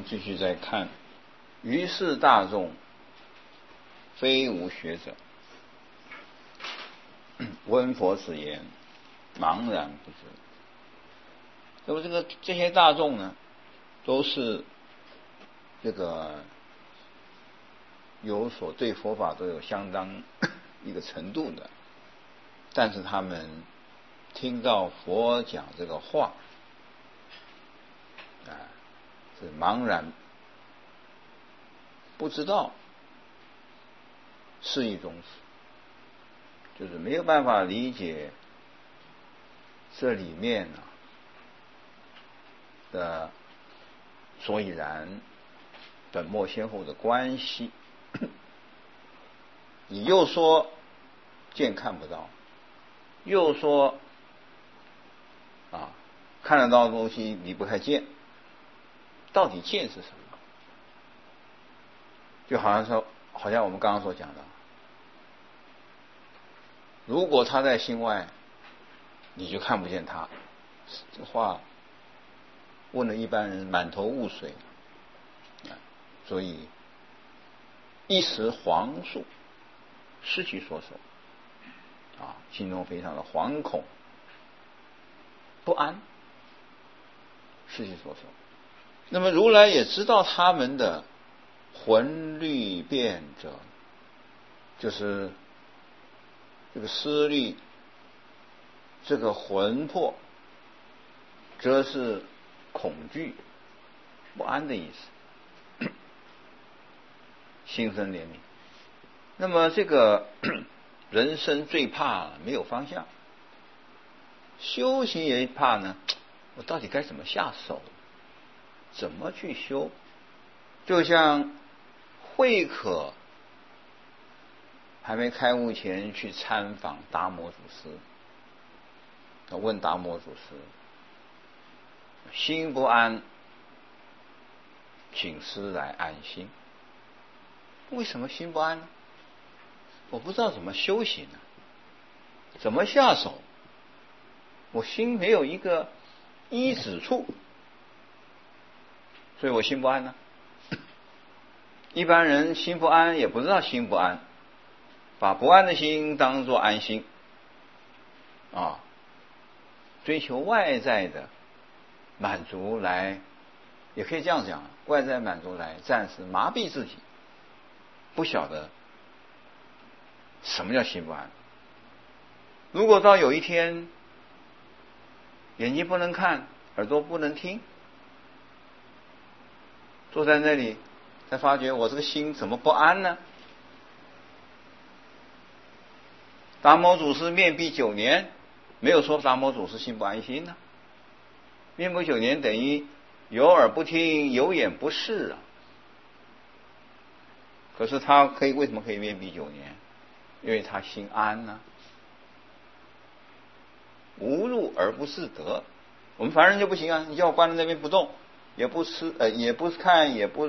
继续再看，于是大众非无学者，闻佛此言，茫然不知。那么这些大众呢，都是这个对佛法都有相当一个程度的，但是他们听到佛讲这个话是茫然不知道是一种，就是没有办法理解这里面的所以然，本末先后的关系。你又说见看不到，又说看得到的东西你不太见，到底见是什么？就好像我们刚刚所讲的，如果他在心外，你就看不见他。这话问了一般人满头雾水，所以一时惶速，失其所守，心中非常的惶恐不安，失其所守。那么如来也知道他们的魂律变者，就是这个思虑，这个魂魄，则是恐惧不安的意思，心生怜悯。那么这个人生最怕没有方向，修行也怕呢，我到底该怎么下手，怎么去修？就像慧可还没开悟前去参访达摩祖师，问达摩祖师，心不安，请师来安心。为什么心不安呢？我不知道怎么修行呢，怎么下手？我心没有一个依止处，所以我心不安呢。一般人心不安也不知道心不安，把不安的心当作安心，追求外在的满足来，也可以这样讲，外在满足来暂时麻痹自己，不晓得什么叫心不安。如果到有一天眼睛不能看，耳朵不能听，坐在那里才发觉我这个心怎么不安呢？达摩祖师面壁9年，没有说达摩祖师心不安心呢。面壁9年等于有耳不听，有眼不视啊。可是他为什么可以面壁9年？因为他心安呢。无入而不是得，我们凡人就不行啊！你叫我关在那边不动，也不吃，也不看，也不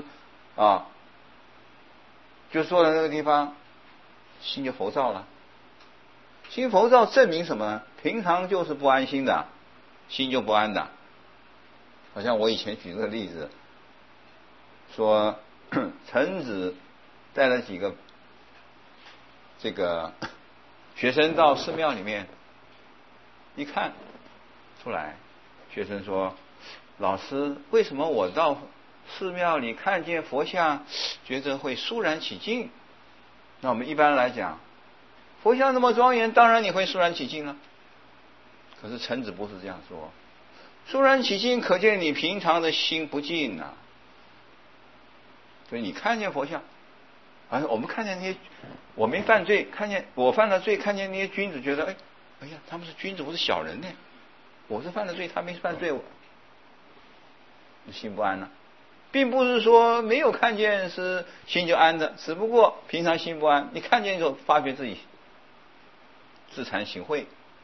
就坐在那个地方，心就浮躁了。心浮躁证明什么呢？平常就是不安心的，心就不安的。好像我以前举这个例子，说臣子带了几个这个学生到寺庙里面，一看出来，学生说：“老师，为什么我到寺庙里看见佛像，觉得会肃然起敬？”那我们一般来讲，佛像那么庄严，当然你会肃然起敬了。可是臣子不是这样说，肃然起敬可见你平常的心不静啊。所以你看见佛像，我们看见那些我没犯罪，看见我犯了罪，看见那些君子，觉得哎呀，他们是君子，我是小人呢。我是犯了罪，他没犯罪，心不安了。并不是说没有看见是心就安的，只不过平常心不安，你看见之后发觉自己自惭形秽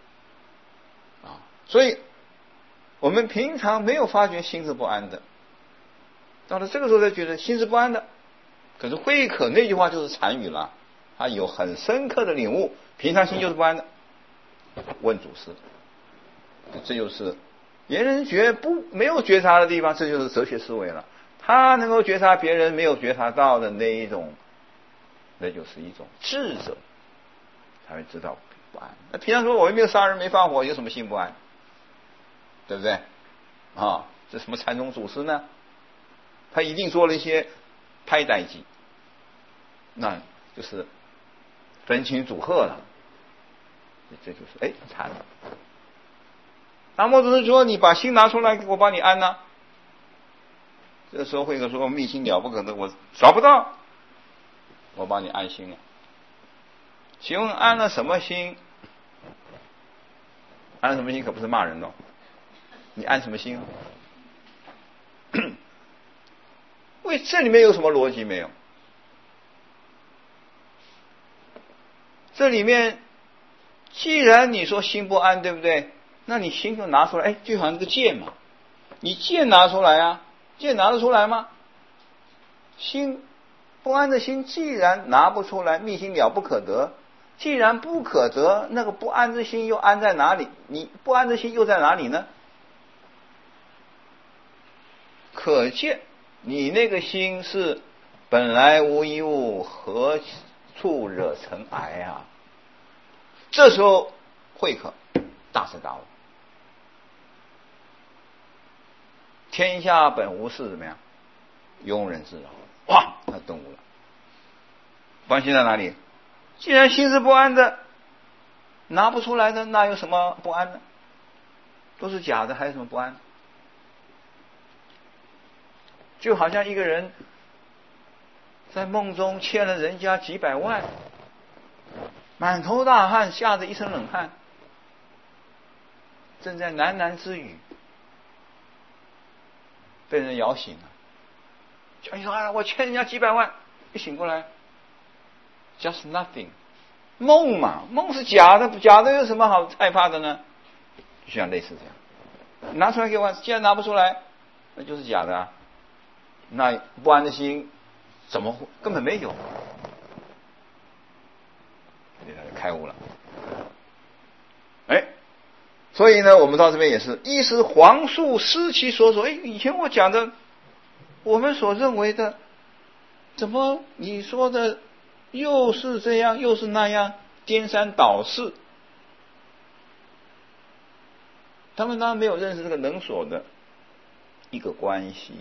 所以我们平常没有发觉心是不安的，到了这个时候才觉得心是不安的。可是慧可那句话就是禅语了，他有很深刻的领悟，平常心就是不安的。问祖师，这就是言人觉没有觉察的地方，这就是哲学思维了。 他能够觉察别人没有觉察到的那一种，那就是一种智者，才会知道不安。那平常说我又没有杀人没放火，有什么心不安？对不对？啊，这什么禅宗祖师呢？他一定做了一些拍代记，那就是分清组合了，这就是禅了。达摩祖师说：“你把心拿出来，我帮你安呐。”这时候慧可说：“密心了不可得，我找不到，我帮你安心了。”请问安了什么心？安了什么心可不是骂人哦。你安什么心？为这里面有什么逻辑没有？这里面既然你说心不安，对不对？那你心就拿出来，就好像这个剑嘛，你剑拿出来啊，剑拿得出来吗？心不安的心既然拿不出来，密心了不可得。既然不可得，那个不安之心又安在哪里？你不安之心又在哪里呢？可见你那个心是本来无一物，何处惹尘埃啊？这时候慧可大彻大悟，天下本无事怎么样？庸人自扰。哇，他顿悟了。关系在哪里？既然心是不安的，拿不出来的，那有什么不安呢？都是假的，还有什么不安？就好像一个人在梦中欠了人家几百万，满头大汗，吓得一身冷汗，正在喃喃之语，被人摇醒了。叫你说：“哎，我欠人家几百万。”一醒过来 ，just nothing， 梦嘛，梦是假的，假的有什么好害怕的呢？就像类似这样，拿出来给我，既然拿不出来，那就是假的啊。那不安的心怎么会根本没有？所以他就开悟了。所以呢，我们到这边也是一时黄树失其所守。以前我讲的，我们所认为的，怎么你说的又是这样，又是那样，颠三倒四？他们当然没有认识这个能所的一个关系。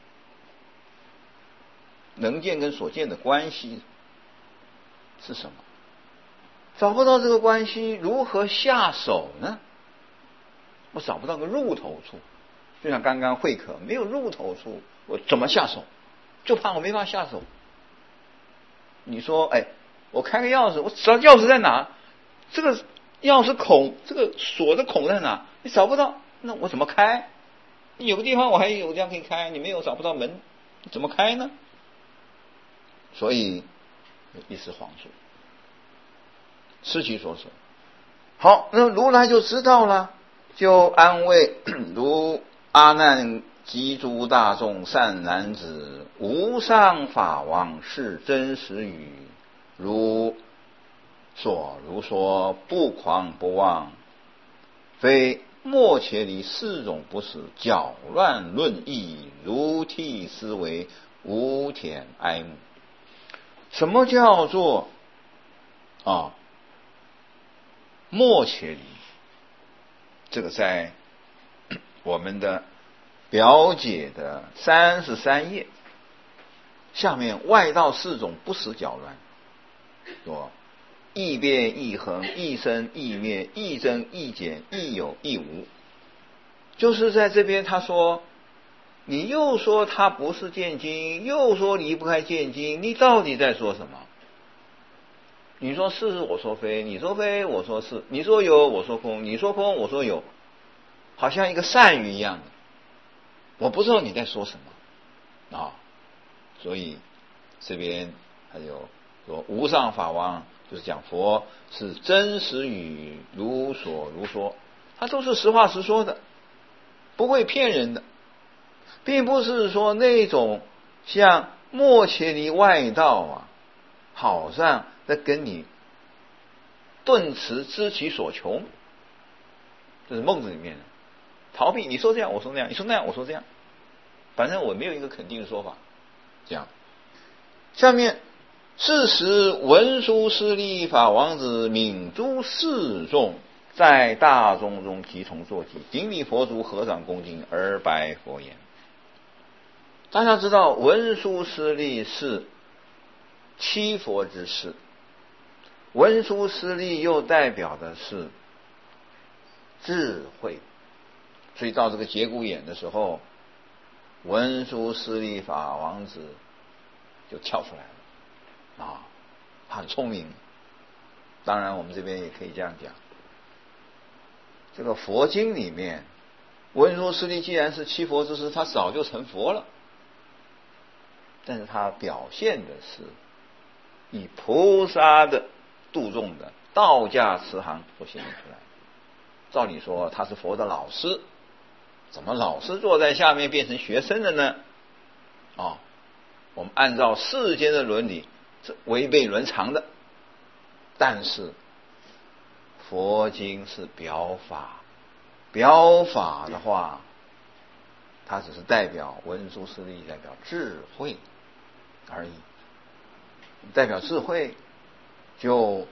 能见跟所见的关系是什么？找不到这个关系，如何下手呢？我找不到个入头处，就像刚刚慧可没有入头处，我怎么下手？就怕我没法下手。你说，我开个钥匙，我找钥匙在哪？这个钥匙孔，这个锁的孔在哪？你找不到，那我怎么开？你有个地方我还有这样可以开，你没有找不到门，怎么开呢？所以一时恍惚，失其所守。好，那如来就知道了，就安慰如阿难及诸大众善男子，无上法王是真实语，如说不狂不妄，非末伽离四种不实，搅乱论议，如替思维，无田哀慕。什么叫做末伽离？这个在我们的表解的33页下面，外道四种不实搅乱，说亦变亦恒，亦生亦灭，亦增亦减，亦有亦无。就是在这边他说，你又说它不是见经，又说离不开见经，你到底在说什么？你说是，我说非；你说非，我说是；你说有，我说空；你说空，我说有，好像一个善语一样的。我不知道你在说什么所以这边还有说无上法王，就是讲佛是真实语，如所如说，他都是实话实说的，不会骗人的。并不是说那种像末伽离外道好像在跟你顿词知其所穷，这是孟子里面的逃避。你说这样，我说那样；你说那样，我说这样。 反正我没有一个肯定的说法。这样，下面是时文殊师利法王子悯诸示众，在大众中即从坐起，顶礼佛足，合掌恭敬而白佛言：大家知道文殊师利是七佛之士，文殊师利又代表的是智慧，所以到这个节骨眼的时候，文殊师利法王子就跳出来了啊，很聪明。当然我们这边也可以这样讲，这个佛经里面文殊师利既然是七佛之师，他早就成佛了，但是他表现的是以菩萨的度众的道驾慈航所显现出来。照理说他是佛的老师，怎么老师坐在下面变成学生了呢？我们按照世间的伦理是违背伦常的。但是佛经是表法，表法的话，它只是代表文殊师利，代表智慧而已。代表智慧就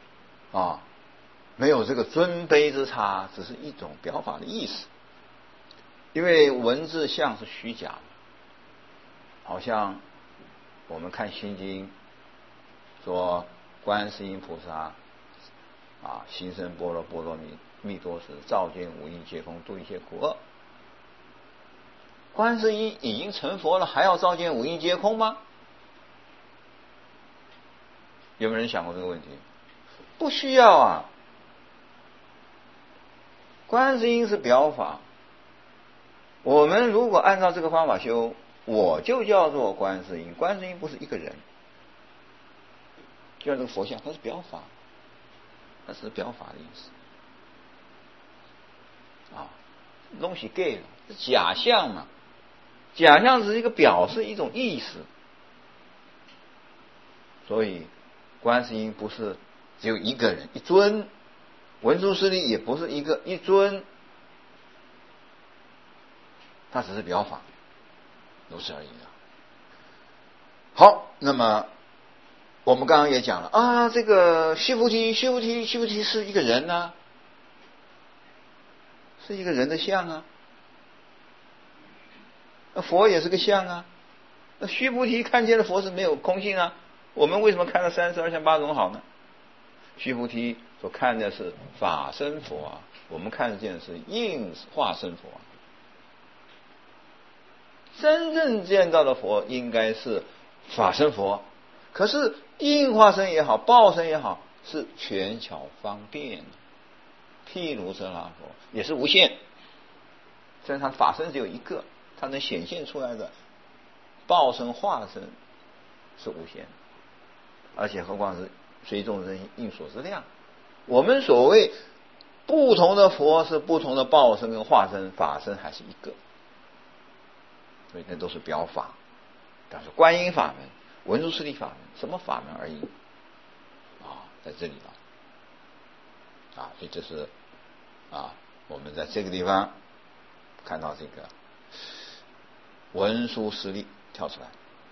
没有这个尊卑之差，只是一种表法的意思。因为文字像是虚假的，好像我们看心经说观世音菩萨行深般若波罗蜜多时，照见五蕴皆空，度一切苦厄。观世音已经成佛了，还要照见五蕴皆空吗？有没有人想过这个问题？不需要啊。观世音是表法，我们如果按照这个方法修，我就叫做观世音。观世音不是一个人，就像这个佛像，它是表法，它是表法的意思东西给了是假象嘛，假象只是一个表示一种意思。所以观世音不是只有一个人一尊，文殊师利也不是一尊，它只是表法，如此而已好，那么我们刚刚也讲了这个须菩提是一个人啊，是一个人的像啊，佛也是个像啊。那须菩提看见的佛是没有空性啊，我们为什么看到32相8种好呢？须菩提所看的是法身佛我们看见的是应化身佛真正见到的佛应该是法身佛，可是应化身也好，报身也好，是权巧方便，譬如遮那佛也是无限。虽然他法身只有一个，他能显现出来的报身化身是无限，而且何况是随众生应所之量。我们所谓不同的佛是不同的报身跟化身，法身还是一个，所以那都是表法。但是观音法门、文殊师利法门，什么法门而已在这里所以这是我们在这个地方看到这个文殊师利跳出来。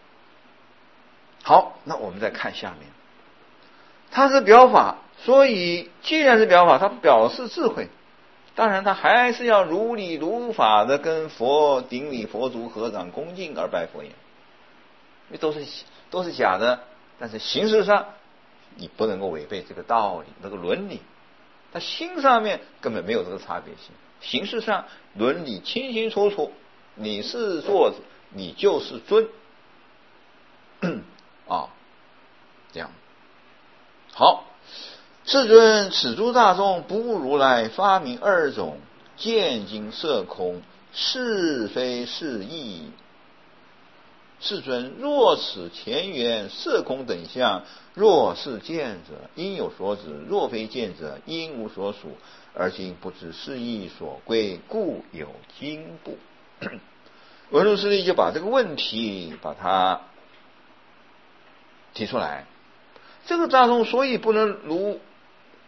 好，那我们再看下面，它是表法，所以既然是表法，它表示智慧，当然它还是要如理如法的跟佛顶礼佛足，合掌恭敬而拜佛言。因为都是假的，但是形式上你不能够违背这个道理，这个伦理，他心上面根本没有这个差别性，形式上伦理清清楚楚，你是坐子，你就是尊这样。好，世尊，此诸大众不悟如来发明2种，见经色空，是非是义。世尊，若此前缘色空等相，若是见者，应有所指；若非见者，应无所属。而今不知是义所归，故有经部。文殊师利就把这个问题把它提出来。这个大众所以不能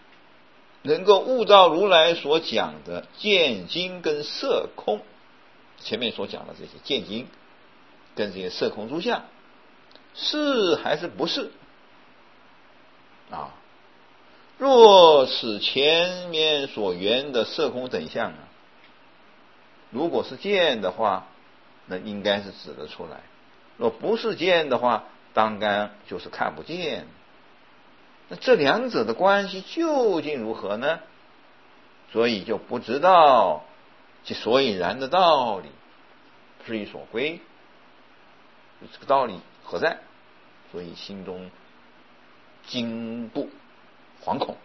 够悟到如来所讲的见经跟色空， 前面所讲的这些见经跟这些色空诸相是还是不是啊？若此前面所言的色空等相啊，如果是见的话，那应该是指得出来；若不是见的话，当然就是看不见。那这两者的关系究竟如何呢？所以就不知道其所以然的道理，是以所归。这个道理何在？所以心中惊怖惶恐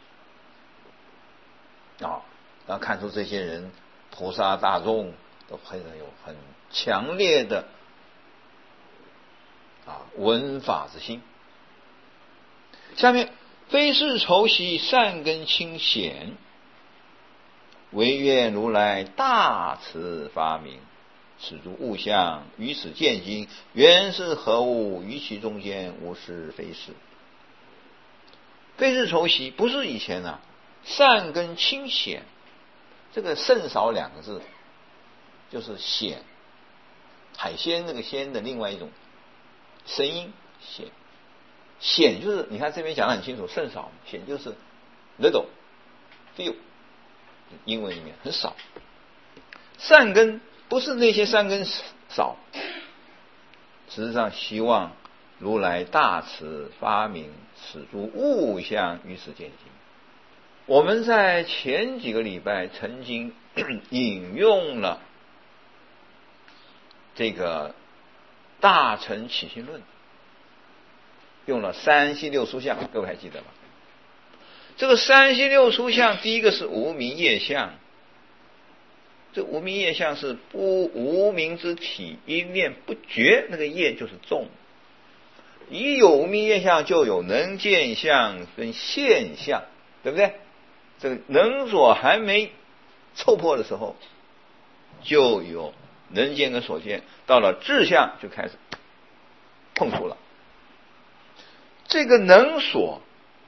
啊！然后看出这些人菩萨大众都有很强烈的闻法之心。下面非是仇喜善根清显，唯愿如来大慈发明，此诸物象于此见经，原是何物？于其中间无是非是。非是仇喜不是以前善根清显，这个甚少两个字就是显，海鲜那个鲜的另外一种声音显。显就是你看这边讲得很清楚，甚少，显就是 little few， 英文里面很少。善根不是那些善根少，实际上希望如来大慈发明此诸物象于此见经。我们在前几个礼拜曾经引用了这个大乘起信论，用了三系六书相，各位还记得吗？这个三系六书相，第一个是无明业相。这无明业相是无明之体，一念不觉，那个业就是重。一有无明业相，就有能见相跟现象，对不对？这个能所还没凑破的时候，就有能见跟所见，到了智相就开始碰触了。这个能所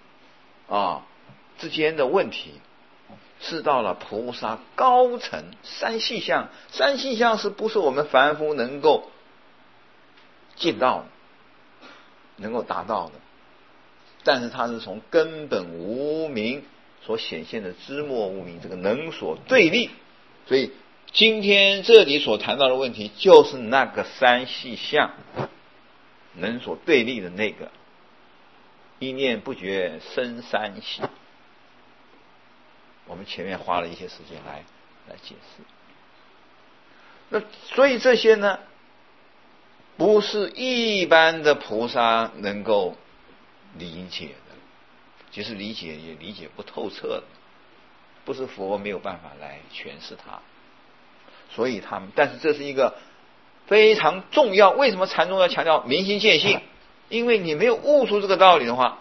之间的问题，是到了菩萨高层三细相。三细相是不是我们凡夫能够见到的，能够达到的？但是它是从根本无明所显现的知末无明这个能所对立，所以今天这里所谈到的问题就是那个三细相能所对立的那个一念不觉生三喜。我们前面花了一些时间来解释。那所以这些呢，不是一般的菩萨能够理解的，即使理解也理解不透彻的，不是佛没有办法来诠释它。所以但是这是一个非常重要。为什么禅宗要强调明心见性？因为你没有悟出这个道理的话，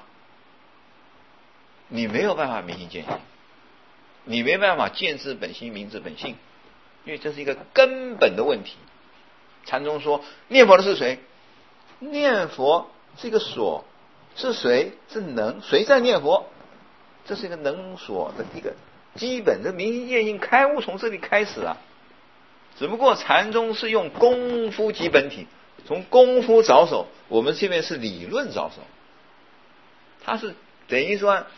你没有办法明心见性，你没办法见自本心明自本性，因为这是一个根本的问题。禅宗说念佛的是谁？念佛是一个所，是谁？是能，谁在念佛？这是一个能所的一个基本的明心见性开悟，从这里开始啊。只不过禅宗是用功夫基本体，从功夫着手，我们这边是理论着手。它是等于说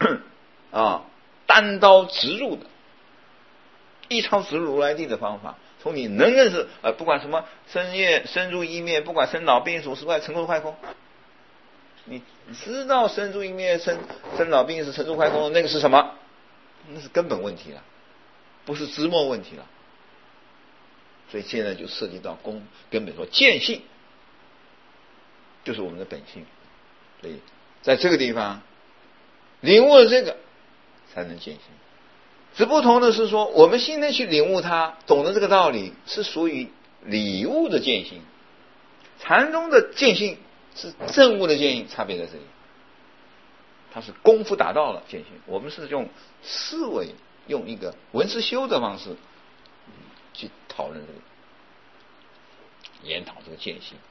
单刀直入的，一抄直入如来地的方法，从你能认识不管什么深入意灭，不管生老病死、死坏成空坏空，你知道生入意灭、生老病死、成住坏空，那个是什么？那是根本问题了，不是知末问题了。所以现在就涉及到根本说见性，就是我们的本性。所以在这个地方领悟了这个，才能见性。只不同的是说，我们现在去领悟它，懂得这个道理，是属于理悟的见性。禅宗的见性是证悟的见性，差别在这里。它是功夫达到了见性，我们是用思维，用一个文思修的方式去讨论这个，研讨这个见性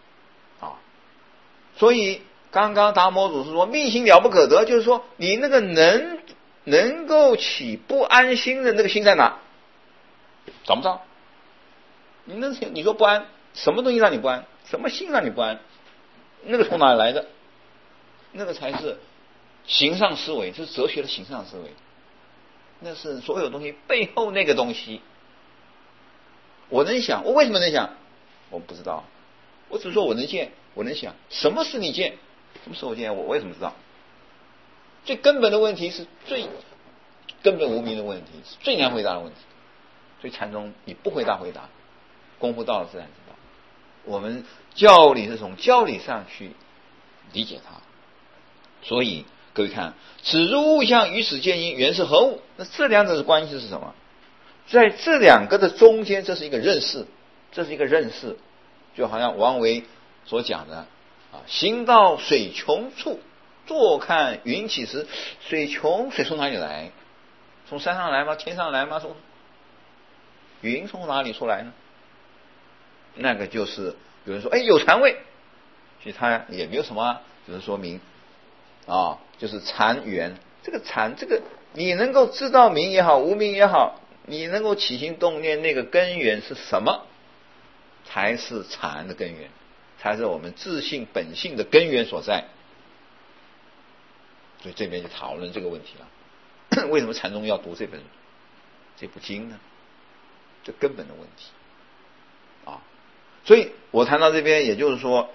所以刚刚达摩祖师说密心了不可得，就是说你那个能够起不安心的那个心在哪？找不到。 你说不安，什么东西让你不安？什么心让你不安？那个从哪来的？那个才是形上思维，这是哲学的形上思维。那是所有东西背后那个东西。我能想，我为什么能想？我不知道。我只说我能见，我能想。什么是你见？什么是我见？我为什么知道？最根本的问题是最根本无名的问题，是最难回答的问题。所以禅宗你不回答，功夫到了自然知道。我们教理是从教理上去理解它。所以各位看，此诸物象与此见因，原是何物？那这两者的关系是什么？在这两个的中间，这是一个认识，就好像王维所讲的行到水穷处，坐看云起时。水穷，水从哪里来？从山上来吗？天上来吗？云从哪里出来呢？那个就是有人说有禅味，其实它也没有什么，只是说明就是禅缘。这个你能够知道名也好，无名也好，你能够起心动念，那个根源是什么？才是禅的根源，才是我们自性本性的根源所在。所以这边就讨论这个问题了。为什么禅宗要读这部经呢？这根本的问题所以我谈到这边，也就是说，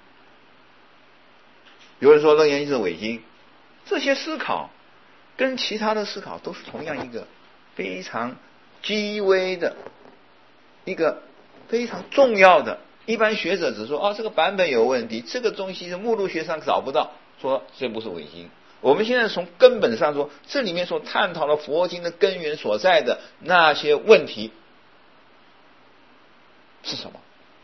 有人说楞严经是伪经，这些思考跟其他的思考都是同样一个非常基微的一个非常重要的。一般学者只说这个版本有问题，这个东西是目录学上找不到，说这不是伪经。我们现在从根本上说，这里面所探讨的佛经的根源所在的那些问题是什么？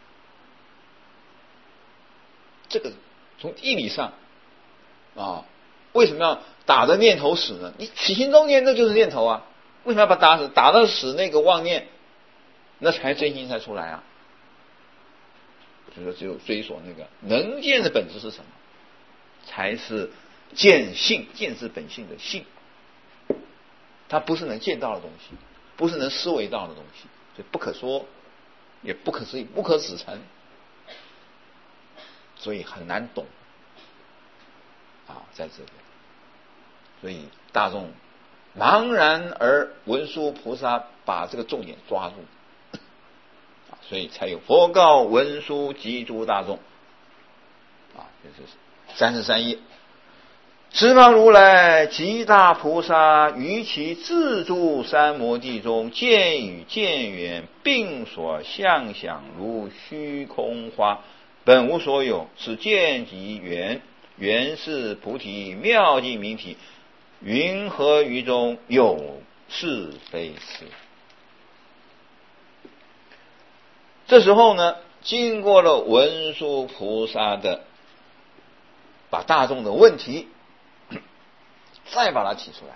这个从义理上为什么要打着念头死呢？你起心动念那就是念头啊，为什么要把它打死？打到死那个妄念，那才真心才出来啊。所以说只有追索那个能见的本质是什么，才是见性，见是本性的性。它不是能见到的东西，不是能思维到的东西，所以不可说，也不可思议，不可指陈，所以很难懂在这里。所以大众茫然而文殊菩萨把这个重点抓住所以才有佛告文殊及诸大众这是33页。十方如来及大菩萨于其自住三摩地中，见与见缘并所相想，如虚空花，本无所有。此见即缘，缘是菩提妙境明体，云何于中有是非是？这时候呢，经过了文殊菩萨的把大众的问题再把它提出来。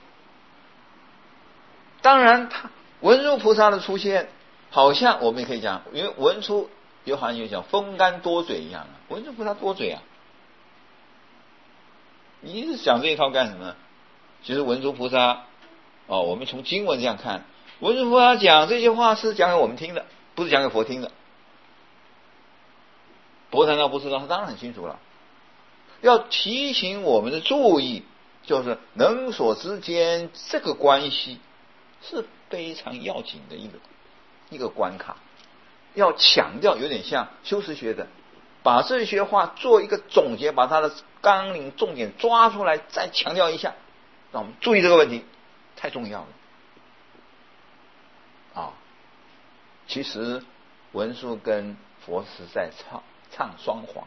当然文殊菩萨的出现，好像我们也可以讲，因为文殊有好像有讲风干多嘴一样文殊菩萨多嘴你一直讲这一套干什么呢？其实文殊菩萨我们从经文这样看，文殊菩萨讲这些话是讲给我们听的，不是讲给佛听的。佛难道不知道？他当然很清楚了。要提醒我们的注意，就是能所之间这个关系是非常要紧的一个关卡。要强调，有点像修辞学的，把这些话做一个总结，把它的纲领重点抓出来，再强调一下，让我们注意这个问题，太重要了其实文殊跟佛是在唱双簧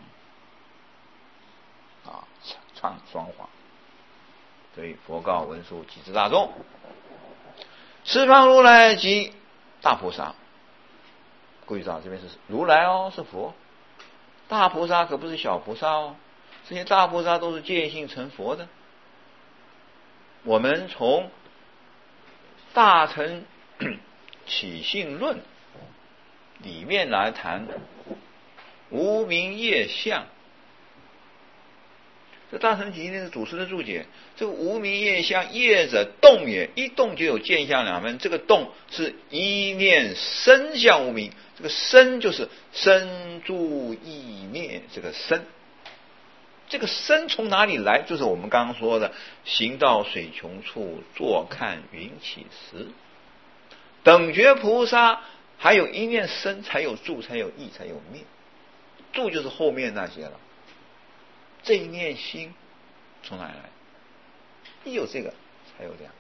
唱双簧。所以佛告文殊及之大众，十方如来及大菩萨。注意到这边是如来是佛，大菩萨可不是小菩萨这些大菩萨都是见性成佛的。我们从大乘起信论里面来谈无明业相， 这大乘集那是祖师的注解。这个无名业相，业者动也，一动就有见相两分。这个动是一念生相无名，这个生就是生住意念，这个生。这个生从哪里来？就是我们刚刚说的行到水穷处，坐看云起时。等觉菩萨还有一念生，才有住，才有意，才有灭。住就是后面那些了。这一念心从哪里来？一有这个，才有两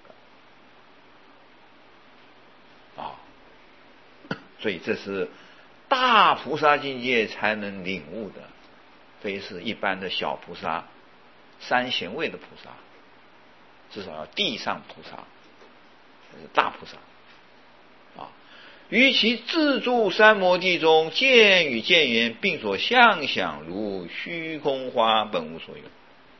个啊。所以这是大菩萨境界才能领悟的，非是一般的小菩萨、三贤位的菩萨，至少要地上菩萨，这是大菩萨啊。于其自住三摩地中，见与见缘，并所相想，如虚空花，本无所有。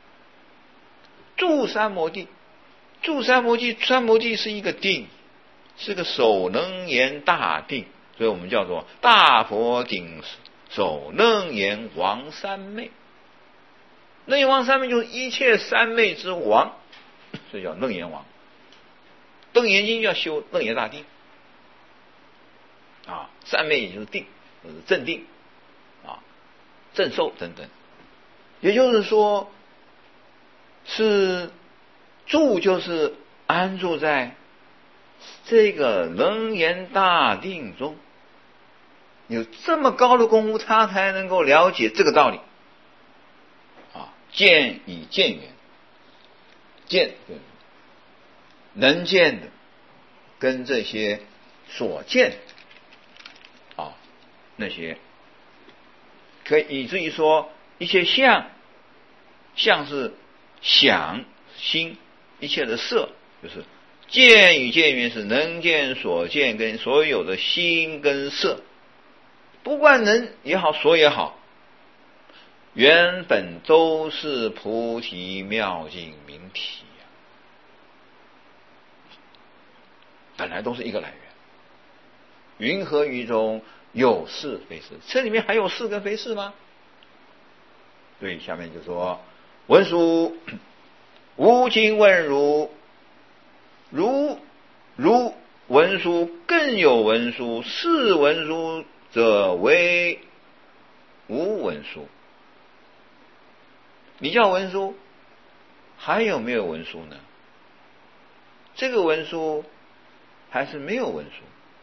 住三摩地，住三摩地，三摩地是一个定，是个首能言大定，所以我们叫做大佛顶首楞严王三昧。楞严王三昧就是一切三昧之王，所以叫楞严王。楞严经就要修楞严大定啊，三昧也就是定，就是正定啊，正受等等。也就是说，是住就是安住在这个楞严大定中，有这么高的功夫，他才能够了解这个道理啊。见与见缘，见能见的跟这些所见啊那些，可以以至于说一切相是想心，一切的色就是见与见缘是能见所见跟所有的心跟色，不管能也好，所也好，原本都是菩提妙境明体啊，本来都是一个来源。云何于中有是非是？这里面还有是跟非是吗？所以下面就说文殊无今问如文殊更有文殊，是文殊者为无文殊。你叫文殊，还有没有文殊呢？这个文殊还是没有文殊，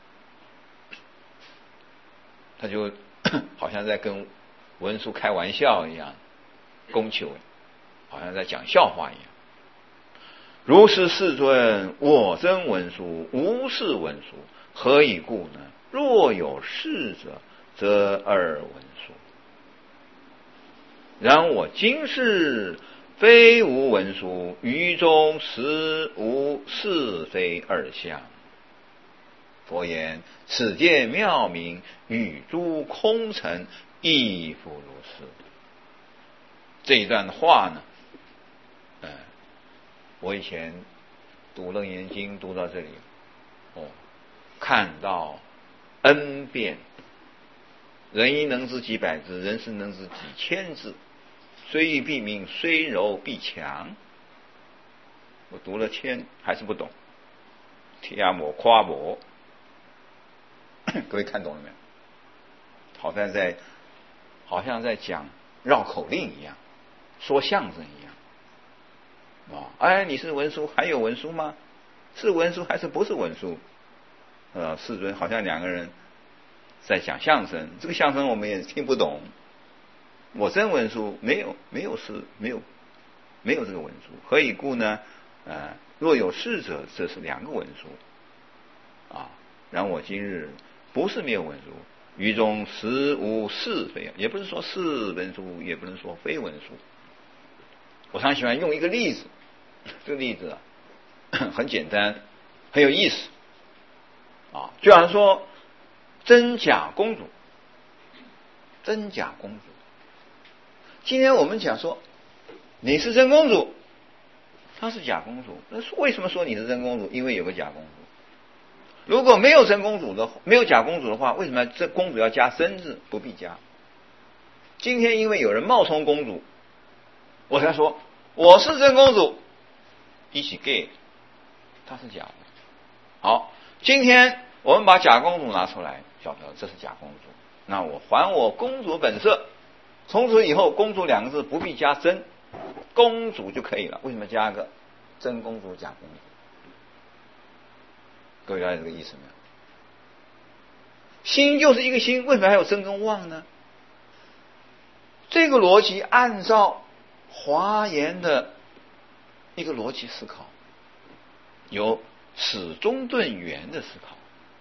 他就好像在跟文殊开玩笑一样，供求，好像在讲笑话一样。如是世尊，我真文殊，无是文殊，何以故呢？若有是者，则二文殊。然我今世非无文殊，于中实无是非二相。佛言：此界妙明，与诸空尘亦复如是。这一段话呢，我以前读楞严经读到这里，看到 N 遍，人因能知几百字，人是能知几千字，虽易必明，虽柔必强。我读了千还是不懂，贴膜夸膜，各位看懂了没有？好像在讲绕口令一样，说相声一样。你是文殊，还有文殊吗？是文殊还是不是文殊？世尊好像两个人在讲相声，这个相声我们也听不懂。我真文殊没有这个文殊，何以故呢？若有是者，这是两个文殊啊。然我今日不是没有文殊，于中实无是非，也不是说是文殊，也不能说非文殊。我常喜欢用一个例子，这个例子很简单，很有意思啊。就好像说真假公主，今天我们讲说你是真公主，她是假公主，那为什么说你是真公主？因为有个假公主。如果没有假公主的话，为什么这公主要加真字？不必加。今天因为有人冒充公主， 我才说我是真公主，一起 gay， 它是假的。好，今天我们把假公主拿出来，晓得这是假公主，那我还我公主本色，从此以后公主两个字不必加真，公主就可以了。为什么加个真公主假公主？各位了解这个意思没有？心就是一个心，为什么还有真跟妄呢？这个逻辑按照华严的一个逻辑思考，有始终顿圆的思考。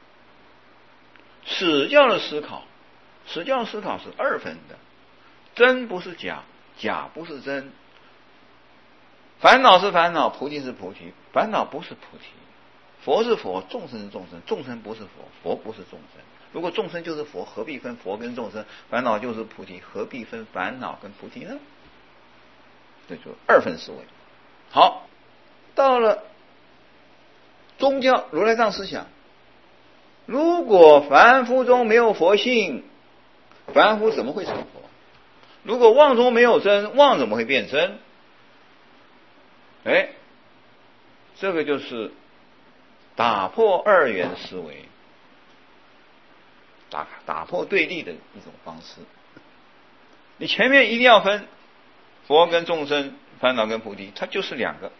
史教的思考是二分的，真不是假，假不是真，烦恼是烦恼，菩提是菩提，烦恼不是菩提，佛是佛，众生是众生，众生不是佛，佛不是众生。如果众生就是佛，何必分佛跟众生？烦恼就是菩提，何必分烦恼跟菩提呢？这就二分思维。好，到了宗教如来藏思想，如果凡夫中没有佛性，凡夫怎么会成佛？如果妄中没有真，妄怎么会变真？这个就是打破二元思维，打破对立的一种方式。你前面一定要分佛跟众生，烦恼跟菩提，它就是两个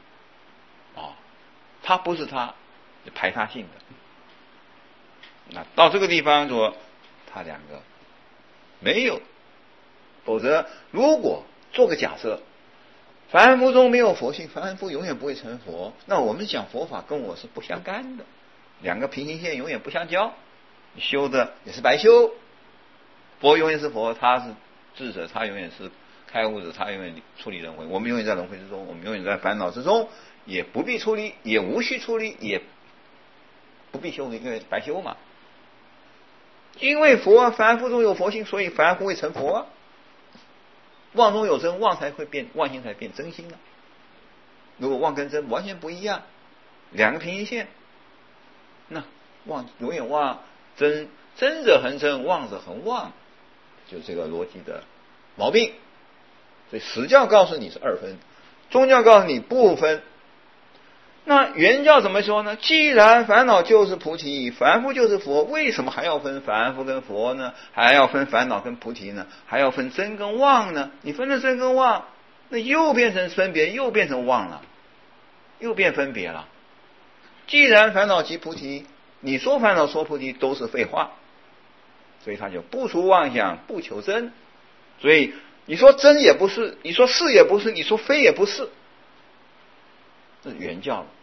它不是它，排他性的。那到这个地方说，它两个没有，否则如果做个假设，凡夫中没有佛性，凡夫永远不会成佛，那我们讲佛法跟我是不相干的，两个平行线永远不相交，你修的也是白修。佛永远是佛，他是智者，他永远是开悟者，他永远处理轮回，我们永远在轮回之中，我们永远在烦恼之中，也不必处理，也无需处理，也不必修，因为白修嘛。因为凡夫中有佛性，所以凡夫会成佛啊。妄中有真，妄心才变真心啊。如果妄跟真完全不一样，两个平行线，那妄永远妄，真者恒真，妄者恒妄，就这个逻辑的毛病。所以史教告诉你是二分，宗教告诉你不分。那原教怎么说呢？既然烦恼就是菩提，凡夫就是佛，为什么还要分凡夫跟佛呢？还要分烦恼跟菩提呢？还要分真跟妄呢？你分了真跟妄，那又变成分别，又变成妄了，又变分别了。既然烦恼即菩提，你说烦恼说菩提都是废话，所以他就不除妄想，不求真。所以你说真也不是，你说是也不是，你说非也不是，这是原教了。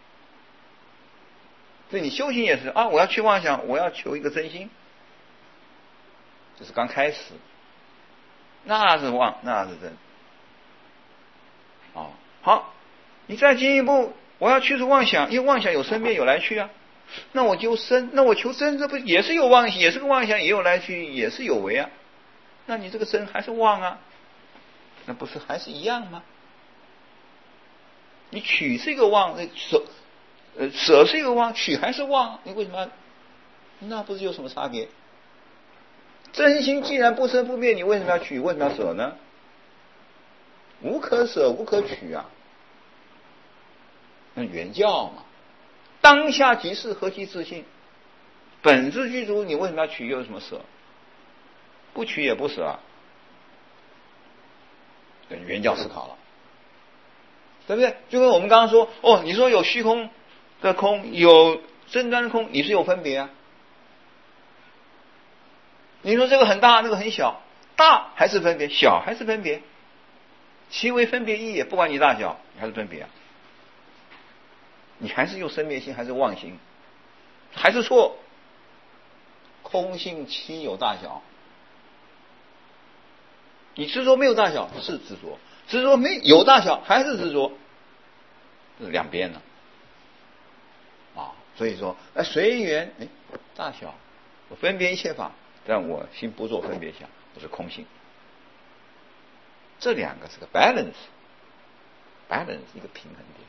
所以你修行也是我要去妄想，我要求一个真心，这是刚开始，那是妄，那是真。好，你再进一步，我要去除妄想，因为妄想有生灭有来去啊，那我就生，那我求真，这不也是有妄想，也是个妄想，也有来去，也是有为啊，那你这个真还是妄啊，那不是还是一样吗？你取是一个妄，舍是一个妄，取还是妄，你为什么？那不是有什么差别？真心既然不生不灭，你为什么要取？为什么要舍呢？无可舍，无可取啊。那原教嘛，当下即是，何其自信？本自具足，你为什么要取？又有什么舍？不取也不舍啊。原教思考了，对不对？就跟我们刚刚说，你说有虚空的空，有真端的空，你是有分别啊。你说这个很大，那个很小，大还是分别，小还是分别，其为分别义也，不管你大小，你还是分别啊。你还是用生灭心，还是妄心，还是错。空性期有大小，你执着没有大小是执着，执着没有大小还是执着，这是两边了所以说随缘大小，我分别一切法，但我心不做分别想，我是空性。这两个是个 balance 一个平衡点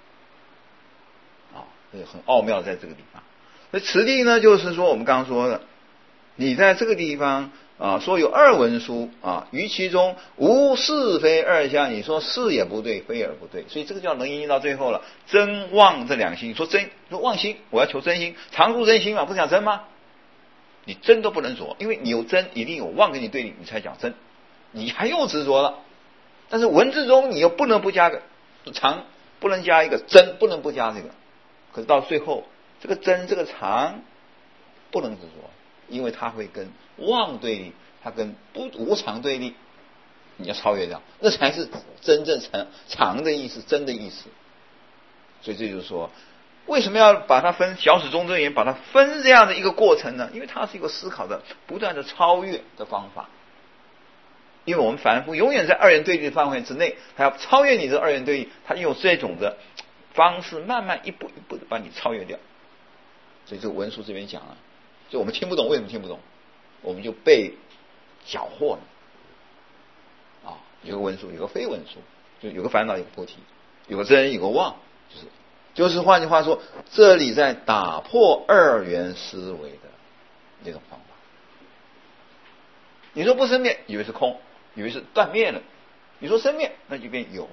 这个很奥妙在这个地方。那此地呢，就是说我们刚刚说的，你在这个地方说有二文殊于其中无是非二相，你说是也不对，非也不对，所以这个叫能引到最后了。真妄这两心，说妄心，我要求真心，常住真心嘛，不是讲真吗？你真都不能着，因为你有真，一定有妄跟你对立，你才讲真，你还又执着了。但是文字中你又不能不加个常，不能加一个真，不能不加这个。可是到最后，这个真这个常不能执着，因为它会跟妄对立，它跟无常对立，你要超越掉，那才是真正常的意思，真的意思。所以这就是说，为什么要把它分小始终真言，把它分这样的一个过程呢？因为它是一个思考的不断的超越的方法。因为我们凡夫永远在二元对立的范围之内，他要超越你的二元对立，他用这种的方式慢慢一步一步的把你超越掉。所以这个文殊这边讲了，就我们听不懂，为什么听不懂？我们就被搅和了有个文殊，有个非文殊，就有个烦恼，有个菩提，有个真，有个妄，就是换句话说，这里在打破二元思维的那种方法。你说不生灭，以为是空，以为是断灭了；你说生灭，那就变有，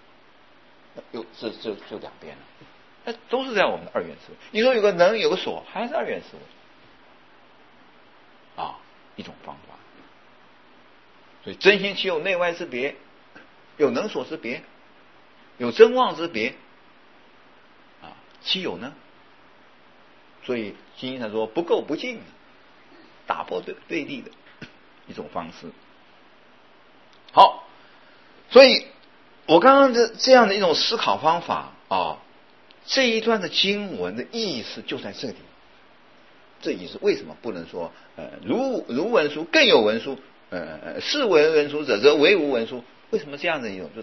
就两边了。那都是在我们的二元思维。你说有个能，有个所，还是二元思维一种方法。所以真心其有内外之别，有能所之别，有真妄之别其有呢？所以经义上说不垢不净，打破对立的一种方式。好，所以我刚刚的这样的一种思考方法这一段的经文的意思就在这里。这意思为什么不能说如文殊更有文殊，是为文殊者则为无文殊？为什么这样的一种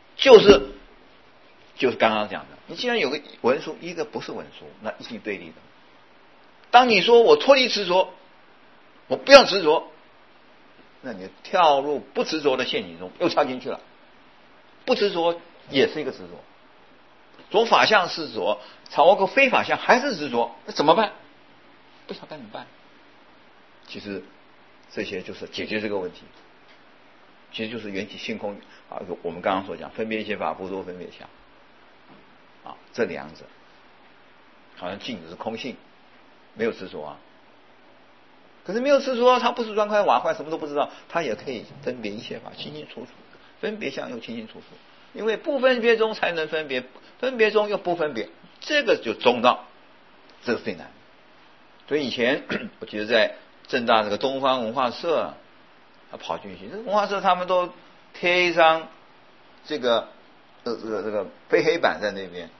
就是刚刚讲的，你既然有个文殊，一个不是文殊，那一定对立的。当你说我脱离执着，我不要执着，那你跳入不执着的陷阱中，又跳进去了。不执着也是一个执着，着法相是执着，掌握个非法相还是执着，那怎么办？不知道该怎么办。其实这些就是解决这个问题，其实就是缘起性空我们刚刚所讲分别心法不着分别相这两者好像镜子是空性，没有执着可是没有执着，他不是砖块瓦块，什么都不知道，他也可以分别一切法，清清楚楚，分别相又清清楚楚。因为不分别中才能分别，分别中又不分别，这个就中道，这个最难。所以以前我记得在政大这个东方文化社他跑进去，这个文化社他们都贴一张这个非黑板在那边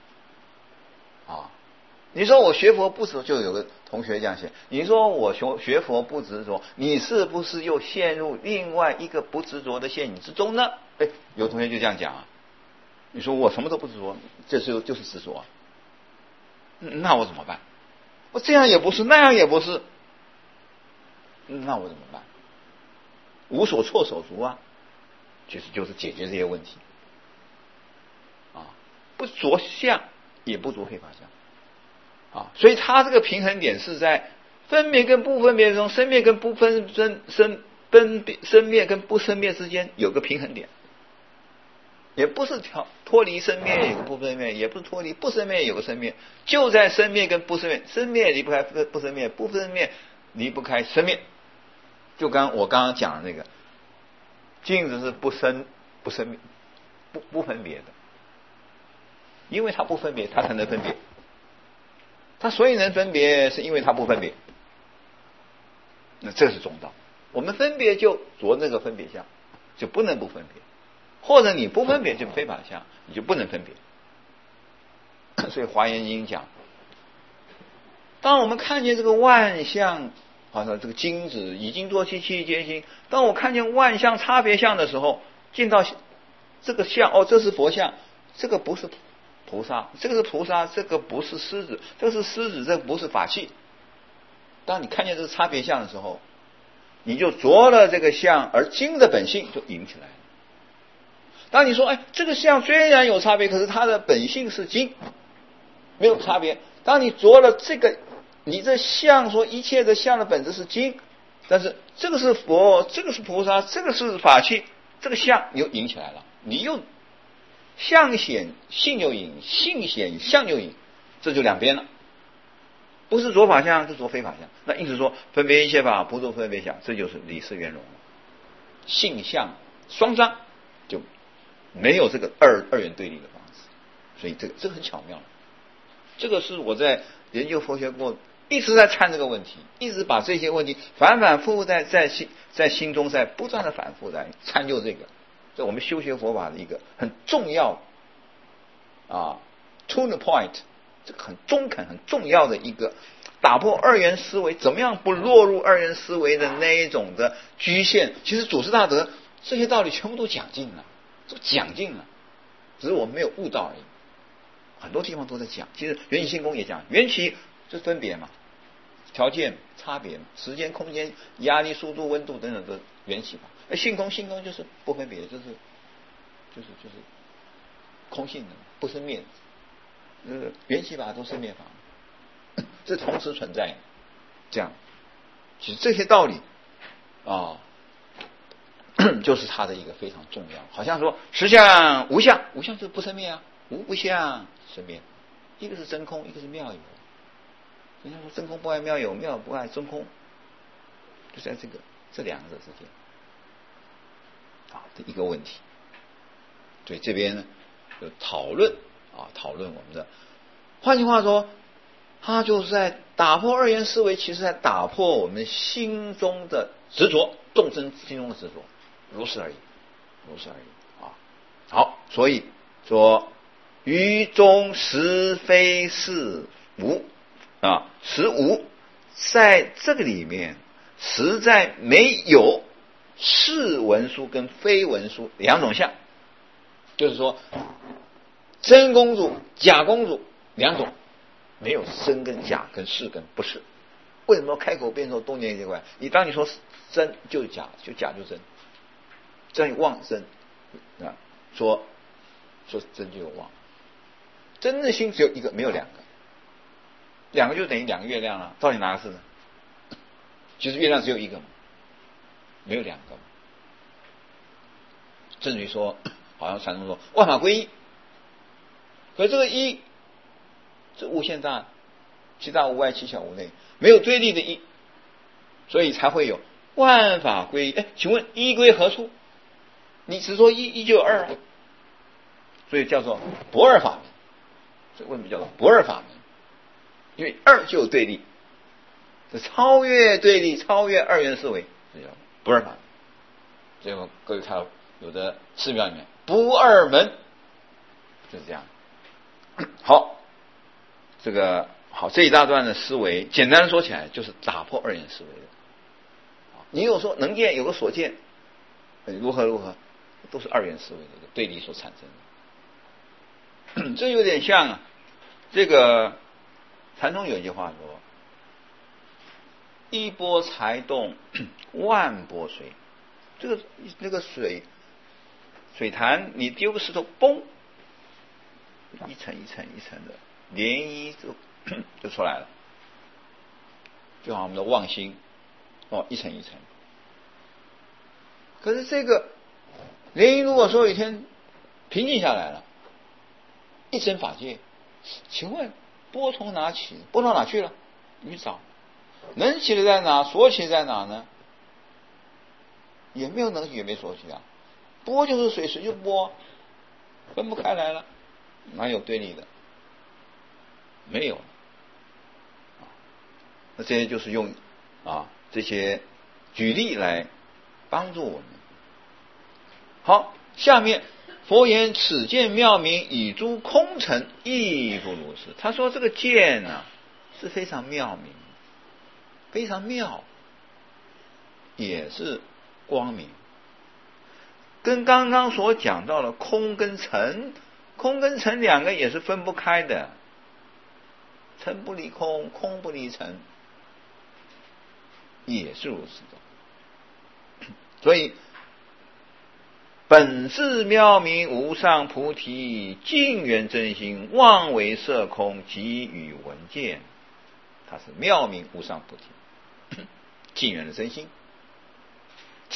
你说我学佛不执着，就有个同学这样写，你说我学佛不执着，你是不是又陷入另外一个不执着的陷阱之中呢？有同学就这样讲你说我什么都不执着，这就是执着那我怎么办？我这样也不是，那样也不是，那我怎么办？无所措手足其实就是解决这些问题不着相也不着非法相所以他这个平衡点是在分别跟不分别中，生灭跟不生灭跟不生灭之间有个平衡点，也不是脱离生灭有个不生灭，也不是脱离不生灭有个生灭，就在生灭跟不生灭，生灭离不开不生灭，不生灭离不开生灭。就我刚刚讲的那个镜子是不生灭不分别的，因为它不分别，它才能分别。它所以能分别，是因为它不分别。那这是中道。我们分别就着那个分别相，就不能不分别；或者你不分别就非法相，你就不能分别。所以《华严经》讲，当我们看见这个万象，好像这个金子已经作气气皆心，当我看见万象差别相的时候，见到这个相，这是佛像，这个不是菩萨，这个是菩萨，这个不是狮子，这个是狮子，这个不是法器。当你看见这个差别相的时候，你就着了这个相，而经的本性就引起来了。当你说这个相虽然有差别，可是它的本性是经，没有差别。当你着了这个，你这相说一切的相的本质是经，但是这个是佛，这个是菩萨，这个是法器，这个相又引起来了，你又相显性又引，性显相又引，这就两边了，不是着法相，是着非法相。那因此说分别一切法不着分别相，这就是理事圆融，性相双张，就没有这个二元对立的方式。所以这个很巧妙，这个是我在研究佛学过一直在参这个问题，一直把这些问题反反复复在心中在不断的反复在参究这个，这我们修学佛法的一个很重要to the point， 这个很中肯很重要的一个打破二元思维，怎么样不落入二元思维的那一种的局限。其实祖师大德这些道理全部都讲尽了，只是我们没有悟到而已。很多地方都在讲，其实缘起性空也讲，缘起就是分别嘛，条件差别嘛，时间空间压力速度温度等等的缘起法。而性空就是不分别，就是空性的，不生灭的，缘起法都生灭法，这同时存在。这样，其实这些道理就是它的一个非常重要。好像说实相无相，无相就是不生灭啊，无不相生灭，一个是真空，一个是妙有。人家说真空不爱妙有，妙有不爱真空，就在这两者之间的一个问题。所以这边呢就讨论我们的，换句话说，他就是在打破二元思维，其实在打破我们心中的执着，众生心中的执着，如此而已好，所以说于中实非是无实无，在这个里面实在没有是文殊跟非文殊两种相，就是说真公主假公主两种，没有真跟假跟是跟不是。为什么开口辩说多年这块？当你说真就是假，就假就真，真妄真说真就有妄，真正心只有一个，没有两个，两个就等于两个月亮了，到底哪个是呢？其实月亮只有一个嘛，没有两个嘛。至于说，好像禅宗说万法归一，可这个一是无限大，其大无外，其小无内，没有对立的一，所以才会有万法归一。请问一归何处？你只说一就有二啊，所以叫做不二法门。这为什么叫做不二法门？因为二就有对立，这超越对立，超越二元思维，这叫不二法门。所以各位看到有的寺庙里面不二门就是这样。好，这一大段的思维，简单说起来就是打破二元思维的。你有说能见有个所见，如何，都是二元思维的一个对立所产生的。这有点像这个禅宗有一句话说：一波才动，万波随。那个水潭，你丢个石头，嘣，一层一层一层的涟漪就出来了，就好像我们的妄心一层一层。可是这个涟漪如果说有一天平静下来了，一真法界，请问波从哪起？波到哪去了？你去找，能起的在哪？所起在哪呢？也没有能起，也没所起啊。波就是水，水就波，分不开来了，哪有对立的？没有。那这些就是用这些举例来帮助我们。好，下面佛言此见妙明，以诸空尘亦复如是。他说这个见是非常妙明，非常妙，也是光明，跟刚刚所讲到的空跟尘两个也是分不开的，尘不离空，空不离尘，也是如此的。所以本是妙明无上菩提，净圆真心，妄为色空，即与闻见。它是妙明无上菩提，净圆的真心，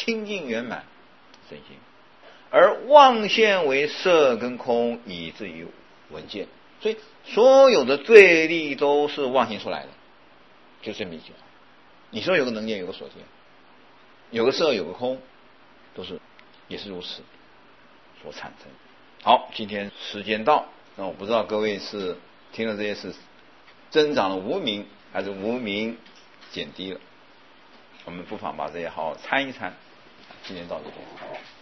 清净圆满身心，而妄现为色跟空，以至于闻见。所以所有的对立都是妄现出来的，就这么一句话。你说有个能见，有个所见，有个色，有个空，都是也是如此所产生。好，今天时间到，那我不知道各位是听了这些事增长了无明，还是无明减低了。我们不妨把这些好好参一参。今天到这里。